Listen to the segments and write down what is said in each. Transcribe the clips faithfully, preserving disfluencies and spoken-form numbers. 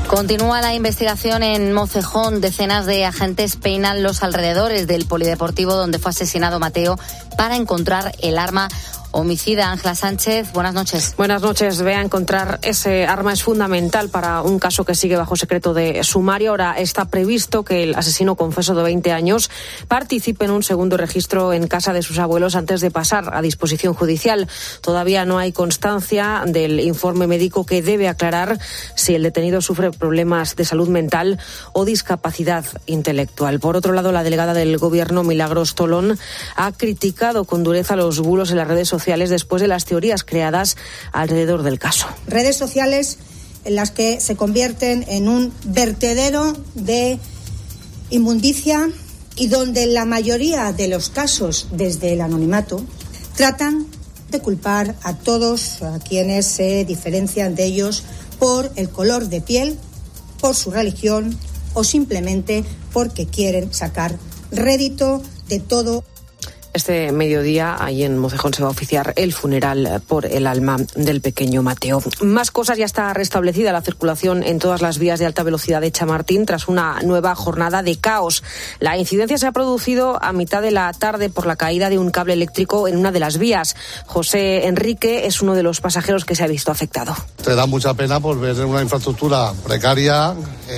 Continúa la investigación en Mocejón. Decenas de agentes peinan los alrededores del polideportivo donde fue asesinado Mateo para encontrar el arma homicida. Ángela Sánchez, buenas noches. Buenas noches. Vea, encontrar ese arma es fundamental para un caso que sigue bajo secreto de sumario. Ahora está previsto que el asesino confeso de veinte años participe en un segundo registro en casa de sus abuelos antes de pasar a disposición judicial. Todavía no hay constancia del informe médico que debe aclarar si el detenido sufre problemas de salud mental o discapacidad intelectual. Por otro lado, la delegada del Gobierno, Milagros Tolón, ha criticado con dureza los bulos en las redes sociales después de las teorías creadas alrededor del caso. Redes sociales en las que se convierten en un vertedero de inmundicia y donde en la mayoría de los casos, desde el anonimato, tratan de culpar a todos a quienes se diferencian de ellos por el color de piel, por su religión o simplemente porque quieren sacar rédito de todo. Este mediodía, ahí en Mocejón, se va a oficiar el funeral por el alma del pequeño Mateo. Más cosas, ya está restablecida la circulación en todas las vías de alta velocidad de Chamartín tras una nueva jornada de caos. La incidencia se ha producido a mitad de la tarde por la caída de un cable eléctrico en una de las vías. José Enrique es uno de los pasajeros que se ha visto afectado. Te da mucha pena por ver una infraestructura precaria,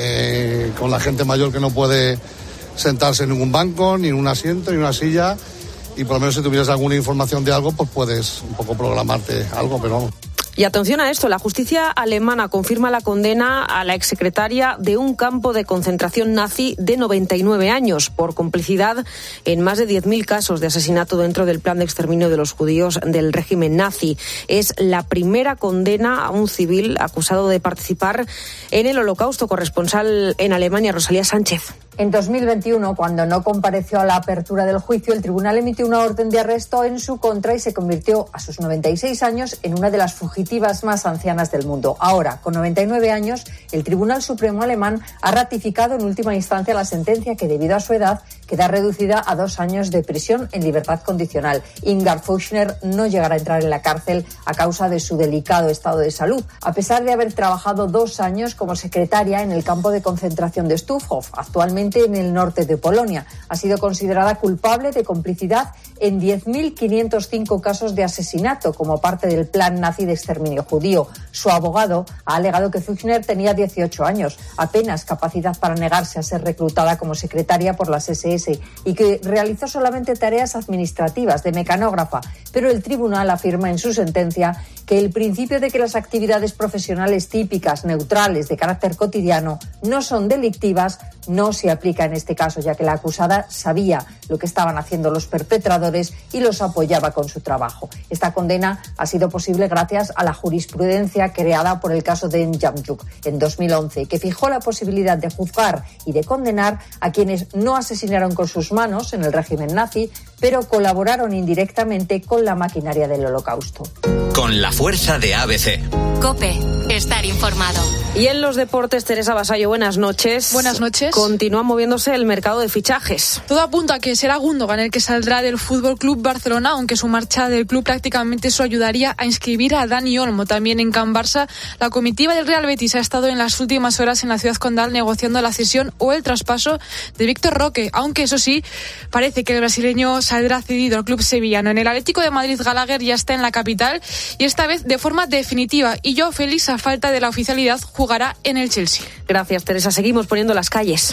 eh, con la gente mayor que no puede sentarse en ningún banco, ni en un asiento, ni en una silla. Y por lo menos si tuvieras alguna información de algo, pues puedes un poco programarte algo, pero vamos. Y atención a esto, la justicia alemana confirma la condena a la exsecretaria de un campo de concentración nazi de noventa y nueve años por complicidad en más de diez mil casos de asesinato dentro del plan de exterminio de los judíos del régimen nazi. Es la primera condena a un civil acusado de participar en el Holocausto. Corresponsal en Alemania, Rosalía Sánchez. En dos mil veintiuno, cuando no compareció a la apertura del juicio, el tribunal emitió una orden de arresto en su contra y se convirtió a sus noventa y seis años en una de las fugitivas más ancianas del mundo. Ahora, con noventa y nueve años, el Tribunal Supremo alemán ha ratificado en última instancia la sentencia que, debido a su edad, queda reducida a dos años de prisión en libertad condicional. Ingar Fauchner no llegará a entrar en la cárcel a causa de su delicado estado de salud, a pesar de haber trabajado dos años como secretaria en el campo de concentración de Stutthof, actualmente en el norte de Polonia. Ha sido considerada culpable de complicidad en diez mil quinientos cinco casos de asesinato como parte del plan nazi de exterminio judío. Su abogado ha alegado que Fauchner tenía dieciocho años, apenas capacidad para negarse a ser reclutada como secretaria por las ese ese y que realizó solamente tareas administrativas de mecanógrafa, pero el tribunal afirma en su sentencia que el principio de que las actividades profesionales típicas, neutrales, de carácter cotidiano, no son delictivas, no se aplica en este caso, ya que la acusada sabía lo que estaban haciendo los perpetradores y los apoyaba con su trabajo. Esta condena ha sido posible gracias a la jurisprudencia creada por el caso de N'Djamjuk en dos mil once, que fijó la posibilidad de juzgar y de condenar a quienes no asesinaron con sus manos en el régimen nazi, pero colaboraron indirectamente con la maquinaria del Holocausto. Con la fuerza de A B C. COPE, estar informado. Y en los deportes, Teresa Basayo, buenas noches. Buenas noches. Continúa moviéndose el mercado de fichajes. Todo apunta a que será Gundogan el que saldrá del Fútbol Club Barcelona, aunque su marcha del club prácticamente eso ayudaría a inscribir a Dani Olmo. También en Can Barça, la comitiva del Real Betis ha estado en las últimas horas en la ciudad condal negociando la cesión o el traspaso de Víctor Roque, aunque eso sí, parece que el brasileño saldrá cedido al club sevillano. En el Atlético de Madrid, Gallagher ya está en la capital y esta vez de forma definitiva, y Joao Félix, a falta de la oficialidad, jugará en el Chelsea. Gracias, Teresa. Seguimos poniendo las calles.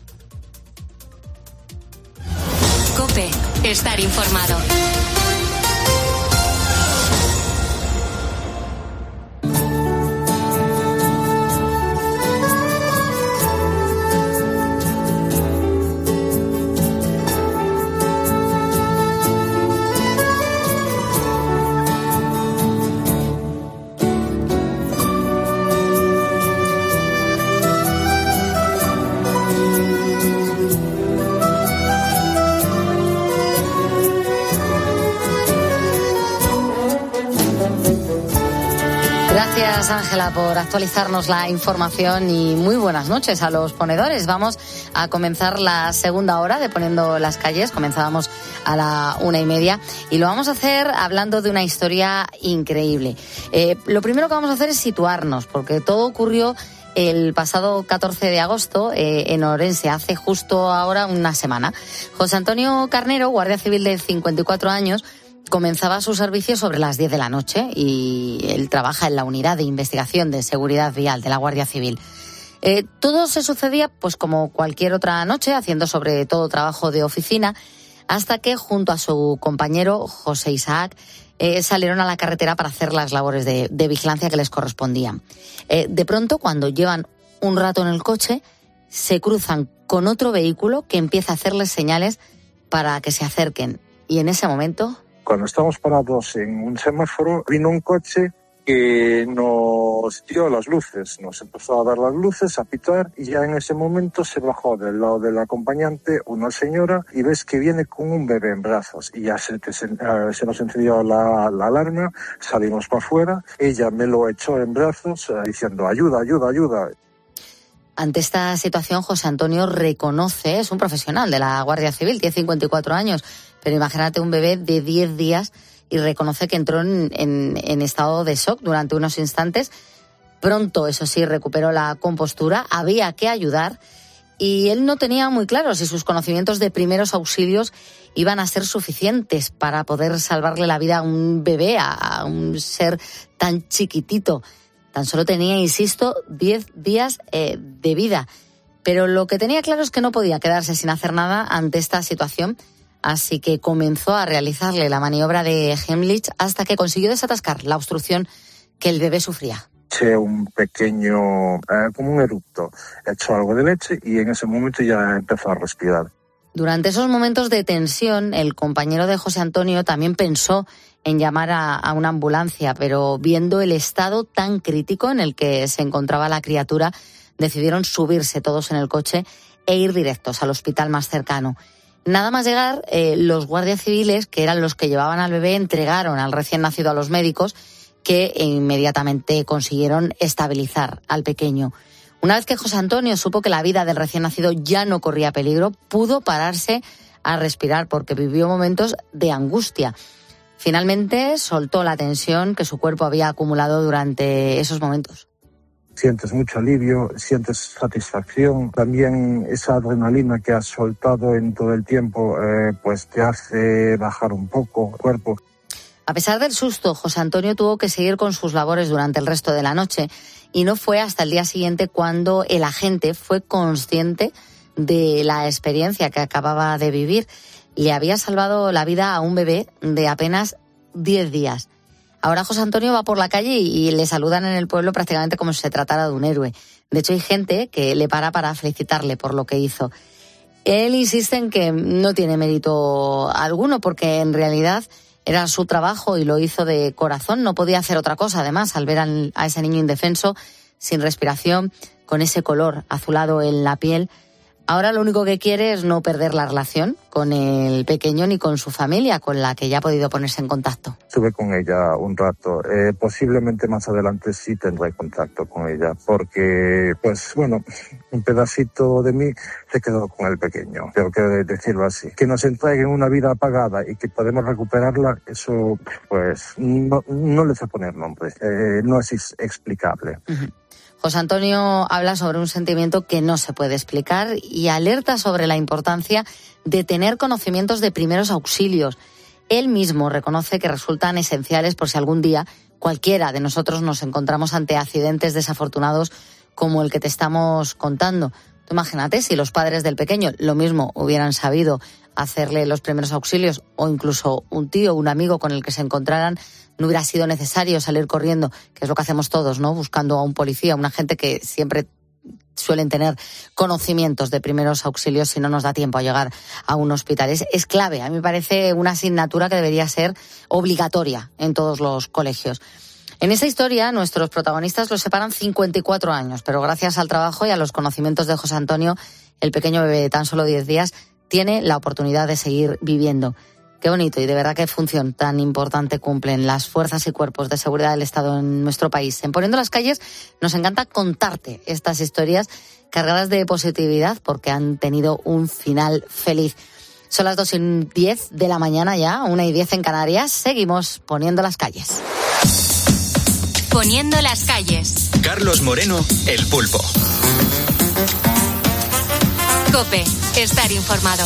COPE, estar informado. Gracias, Ángela, por actualizarnos la información y muy buenas noches a los ponedores. Vamos a comenzar la segunda hora de Poniendo las Calles. Comenzábamos a la una y media y lo vamos a hacer hablando de una historia increíble. Eh, lo primero que vamos a hacer es situarnos, porque todo ocurrió el pasado catorce de agosto eh, en Orense, hace justo ahora una semana. José Antonio Carnero, guardia civil de cincuenta y cuatro años, comenzaba su servicio sobre las diez de la noche y él trabaja en la unidad de investigación de seguridad vial de la Guardia Civil. Eh, todo se sucedía pues como cualquier otra noche, haciendo sobre todo trabajo de oficina, hasta que junto a su compañero José Isaac eh, salieron a la carretera para hacer las labores de, de vigilancia que les correspondían. Eh, de pronto, cuando llevan un rato en el coche, se cruzan con otro vehículo que empieza a hacerles señales para que se acerquen. Y en ese momento... Cuando estábamos parados en un semáforo, vino un coche que nos dio las luces, nos empezó a dar las luces, a pitar, y ya en ese momento se bajó del lado del acompañante una señora y ves que viene con un bebé en brazos y ya se, te, se, uh, se nos encendió la, la alarma, salimos para afuera, ella me lo echó en brazos uh, diciendo ayuda, ayuda, ayuda. Ante esta situación, José Antonio reconoce, es un profesional de la Guardia Civil, tiene cincuenta y cuatro años, pero imagínate un bebé de diez días y reconoce que entró en, en, en estado de shock durante unos instantes. Pronto, eso sí, recuperó la compostura, había que ayudar y él no tenía muy claro si sus conocimientos de primeros auxilios iban a ser suficientes para poder salvarle la vida a un bebé, a un ser tan chiquitito. Tan solo tenía, insisto, diez días eh, de vida. Pero lo que tenía claro es que no podía quedarse sin hacer nada ante esta situación, así que comenzó a realizarle la maniobra de Heimlich hasta que consiguió desatascar la obstrucción que el bebé sufría. Eché un pequeño, eh, como un eructo, echó algo de leche y en ese momento ya empezó a respirar. Durante esos momentos de tensión, el compañero de José Antonio también pensó en llamar a, a una ambulancia, pero viendo el estado tan crítico en el que se encontraba la criatura, decidieron subirse todos en el coche e ir directos al hospital más cercano. Nada más llegar, eh, los guardias civiles, que eran los que llevaban al bebé, entregaron al recién nacido a los médicos, que inmediatamente consiguieron estabilizar al pequeño. Una vez que José Antonio supo que la vida del recién nacido ya no corría peligro, pudo pararse a respirar porque vivió momentos de angustia. Finalmente soltó la tensión que su cuerpo había acumulado durante esos momentos. Sientes mucho alivio, sientes satisfacción, también esa adrenalina que has soltado en todo el tiempo eh, pues te hace bajar un poco el cuerpo. A pesar del susto, José Antonio tuvo que seguir con sus labores durante el resto de la noche y no fue hasta el día siguiente cuando el agente fue consciente de la experiencia que acababa de vivir. Le había salvado la vida a un bebé de apenas diez días. Ahora José Antonio va por la calle y le saludan en el pueblo prácticamente como si se tratara de un héroe. De hecho, hay gente que le para para felicitarle por lo que hizo. Él insiste en que no tiene mérito alguno porque en realidad era su trabajo y lo hizo de corazón. No podía hacer otra cosa, además, al ver a ese niño indefenso, sin respiración, con ese color azulado en la piel. Ahora lo único que quiere es no perder la relación con el pequeño ni con su familia, con la que ya ha podido ponerse en contacto. Estuve con ella un rato. Eh, posiblemente más adelante sí tendré contacto con ella, porque, pues bueno, un pedacito de mí se quedó con el pequeño. Tengo que decirlo así. Que nos entreguen una vida apagada y que podemos recuperarla, eso, pues, no, no les voy a poner nombre. Eh, no es explicable. Uh-huh. José Antonio habla sobre un sentimiento que no se puede explicar y alerta sobre la importancia de tener conocimientos de primeros auxilios. Él mismo reconoce que resultan esenciales por si algún día cualquiera de nosotros nos encontramos ante accidentes desafortunados como el que te estamos contando. Tú imagínate si los padres del pequeño lo mismo hubieran sabido hacerle los primeros auxilios o incluso un tío, un amigo con el que se encontraran, no hubiera sido necesario salir corriendo, que es lo que hacemos todos, ¿no? Buscando a un policía, una gente que siempre suelen tener conocimientos de primeros auxilios si no nos da tiempo a llegar a un hospital. Es, es clave, a mí me parece una asignatura que debería ser obligatoria en todos los colegios. En esta historia, nuestros protagonistas los separan cincuenta y cuatro años, pero gracias al trabajo y a los conocimientos de José Antonio, el pequeño bebé de tan solo diez días tiene la oportunidad de seguir viviendo. Qué bonito y de verdad qué función tan importante cumplen las fuerzas y cuerpos de seguridad del Estado en nuestro país. En Poniendo las Calles nos encanta contarte estas historias cargadas de positividad porque han tenido un final feliz. Son las dos y diez de la mañana ya, una y diez en Canarias. Seguimos Poniendo las Calles. Poniendo las Calles. Carlos Moreno, El Pulpo. COPE, estar informado.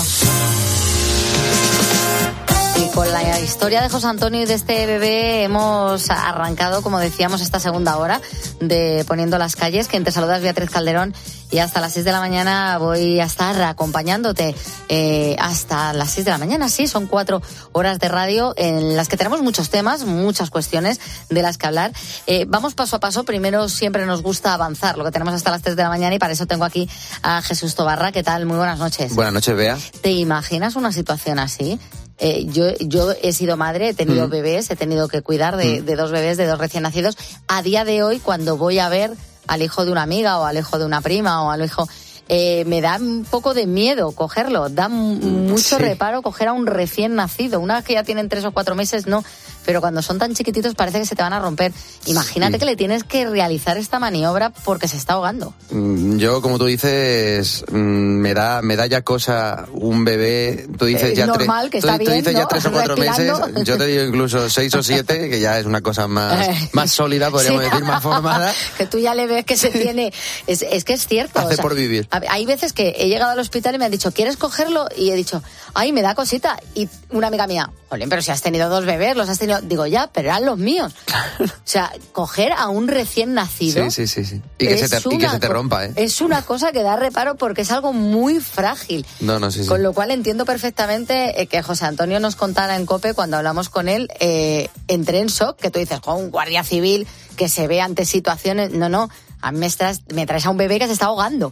Y con la historia de José Antonio y de este bebé hemos arrancado, como decíamos, esta segunda hora de Poniendo las Calles. Quien te saluda es Beatriz Calderón y hasta las seis de la mañana voy a estar acompañándote eh, hasta las seis de la mañana. Sí, son cuatro horas de radio en las que tenemos muchos temas, muchas cuestiones de las que hablar. Eh, vamos paso a paso. Primero siempre nos gusta avanzar lo que tenemos hasta las tres de la mañana y para eso tengo aquí a Jesús Tobarra. ¿Qué tal? Muy buenas noches. Buenas noches, Bea. ¿Te imaginas una situación así? Eh, yo, yo he sido madre, he tenido mm. bebés, he tenido que cuidar de, mm. de dos bebés, de dos recién nacidos. A día de hoy, cuando voy a ver al hijo de una amiga o al hijo de una prima o al hijo... Eh, me da un poco de miedo cogerlo, da m- mucho sí. reparo coger a un recién nacido. Una vez que ya tienen tres o cuatro meses, no. Pero cuando son tan chiquititos parece que se te van a romper. Imagínate sí. que le tienes que realizar esta maniobra porque se está ahogando. Yo, como tú dices, me da me da ya cosa un bebé. Tú dices eh, ya normal, tre- que está tú, tú bien, dices ¿no? ya tres o cuatro Respirando. meses. Yo te digo incluso seis o siete, que ya es una cosa más, más sólida, podríamos sí. decir, más formada. Que tú ya le ves que se tiene... Es, es que es cierto. Hace o sea, por vivir. Hay veces que he llegado al hospital y me han dicho, ¿quieres cogerlo? Y he dicho, ay, me da cosita. Y una amiga mía, jolín, pero si has tenido dos bebés, los has tenido... Digo, ya, pero eran los míos. O sea, coger a un recién nacido... Sí, sí, sí. sí. Y, que se te, y que se te rompa, ¿eh? Es una cosa que da reparo porque es algo muy frágil. No, no, sí, sí. Con lo cual entiendo perfectamente que José Antonio nos contara en COPE, cuando hablamos con él, eh, entré en shock, que tú dices, oh, un guardia civil que se ve ante situaciones... No, no, a mí me traes, me traes a un bebé que se está ahogando.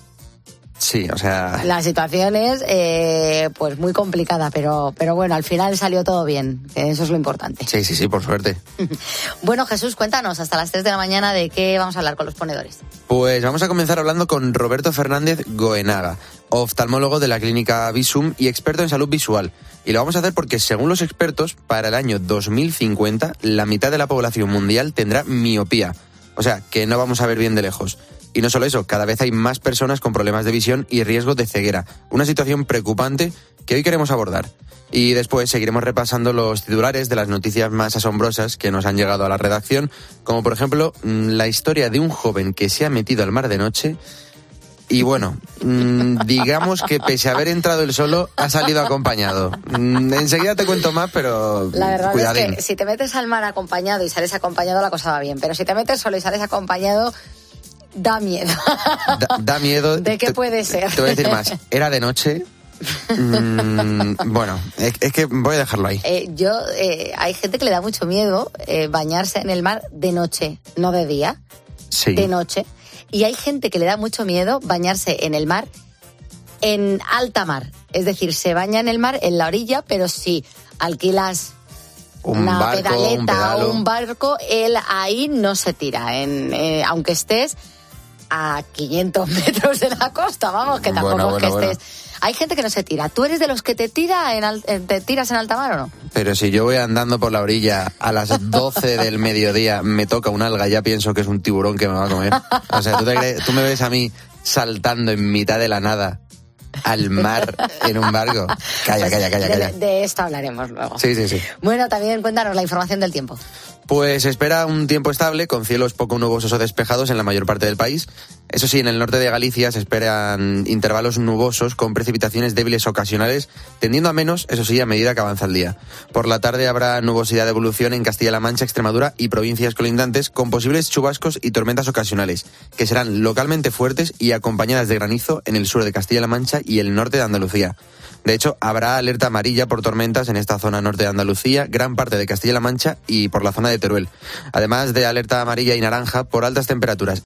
Sí, o sea... La situación es eh, pues muy complicada, pero, pero bueno, al final salió todo bien, eso es lo importante. Sí, sí, sí, por suerte. Bueno, Jesús, cuéntanos hasta las tres de la mañana de qué vamos a hablar con los ponedores. Pues vamos a comenzar hablando con Roberto Fernández Goenaga, oftalmólogo de la clínica Visum y experto en salud visual. Y lo vamos a hacer porque, según los expertos, para el año dos mil cincuenta, la mitad de la población mundial tendrá miopía. O sea, que no vamos a ver bien de lejos. Y no solo eso, cada vez hay más personas con problemas de visión y riesgo de ceguera. Una situación preocupante que hoy queremos abordar. Y después seguiremos repasando los titulares de las noticias más asombrosas que nos han llegado a la redacción, como por ejemplo la historia de un joven que se ha metido al mar de noche y bueno, digamos que pese a haber entrado él solo, ha salido acompañado. Enseguida te cuento más, pero la verdad cuidadín. Es que si te metes al mar acompañado y sales acompañado, la cosa va bien. Pero si te metes solo y sales acompañado... Da miedo. Da, da miedo. ¿De qué te, puede ser? Te voy a decir más. Era de noche. Mm, bueno, es, es que voy a dejarlo ahí. Eh, yo, eh, hay gente que le da mucho miedo eh, bañarse en el mar de noche, no de día. Sí. De noche. Y hay gente que le da mucho miedo bañarse en el mar en alta mar. Es decir, se baña en el mar en la orilla, pero si alquilas un una barco, pedaleta un o un barco, él ahí no se tira, en, eh, aunque estés a quinientos metros de la costa, vamos, que tampoco bueno, es que bueno, estés... Bueno. Hay gente que no se tira. ¿Tú eres de los que te tira en al... te tiras en alta mar o no? Pero si yo voy andando por la orilla a las doce del mediodía, me toca un alga, ya pienso que es un tiburón que me va a comer. O sea, ¿tú, te crees, tú me ves a mí saltando en mitad de la nada al mar en un barco? Calla, pues calla, calla, de, calla. De esto hablaremos luego. Sí, sí, sí. Bueno, también cuéntanos la información del tiempo. Pues se espera un tiempo estable, con cielos poco nubosos o despejados en la mayor parte del país. Eso sí, en el norte de Galicia se esperan intervalos nubosos con precipitaciones débiles ocasionales, tendiendo a menos, eso sí, a medida que avanza el día. Por la tarde habrá nubosidad de evolución en Castilla-La Mancha, Extremadura y provincias colindantes, con posibles chubascos y tormentas ocasionales, que serán localmente fuertes y acompañadas de granizo en el sur de Castilla-La Mancha y el norte de Andalucía. De hecho, habrá alerta amarilla por tormentas en esta zona norte de Andalucía, gran parte de Castilla-La Mancha y por la zona de Teruel. Además de alerta amarilla y naranja por altas temperaturas